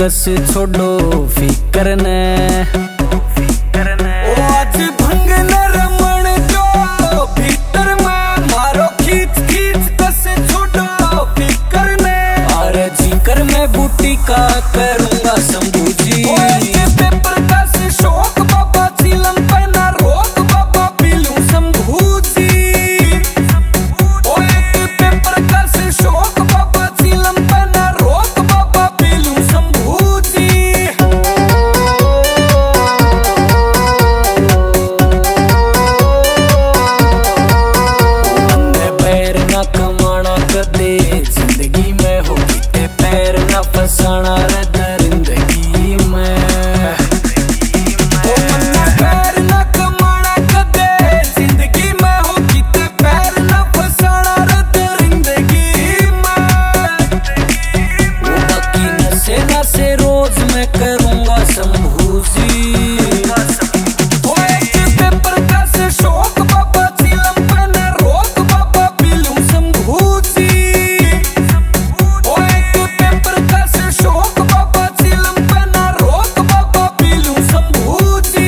कसे छोड़ो फिकर ने आज भंग न रमण जो भीतर में मारो खींच खींच कसे छोड़ो फिकर ने। अरे जिक्र में बूटी का करूंगा शंभू जी। पेपर का से शौक बाबा चिलम पे ना रोक बाबा पीलू शंभू जी। पेपर का से शौक बाबा चिलम पे ना रोक बाबा पीलू शंभू जी। पैर ना कमाना कदे जिंदगी में हो किते पैर ना फसाना रे दरिंदगी में। पैर ना कमाना कदे जिंदगी में हो किते पैर ना फसाना रे दरिंदगी में। बाकी नशे नशे रोज मैं करूंगा शंभू जी। पेपर का से शौक बाबा चिलम पे ना रोक बाबा पीलू शंभू जी। पेपर का से शौक बाबा चिलम पे ना रोक बाबा पीलू शंभू जी।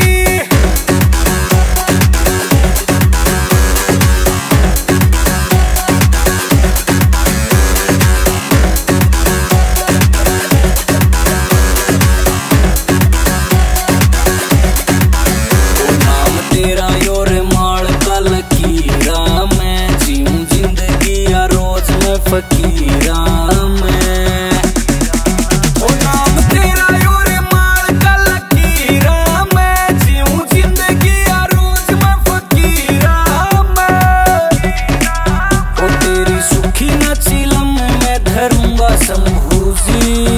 नाम तेरा योर माल का लकीरा मैं जीऊं जिंदगी या रोज में फकीरा मैं। नाम तेरा योर माल का लकीरा मैं जीऊं जिंदगी या रोज में फकीरा मैं। तेरी सुखी न चिलम मैं धरूंगा शंभू जी।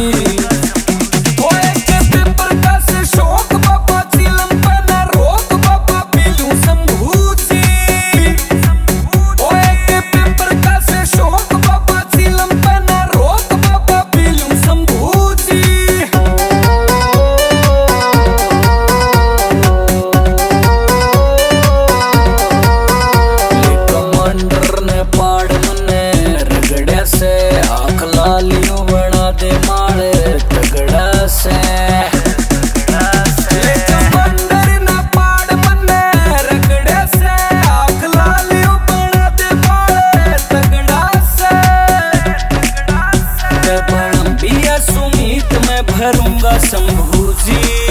पेपर का से शौक बाबा चिलम पे ना रोक बाबा पीलू शंभू जी। पेपर का से शौक बाबा चिलम पे ना रोक बाबा पीलू शंभू जी। कमांडर ने पाड़ मने रगड़े से आँख लालियों बना दे मारे तगड़ा से। कमांडर ना पाड़ मने रगड़े से आँख लालियों बना दे मारे तगड़ा से। बड़म बिया सुमीत में भरूंगा शंभू जी।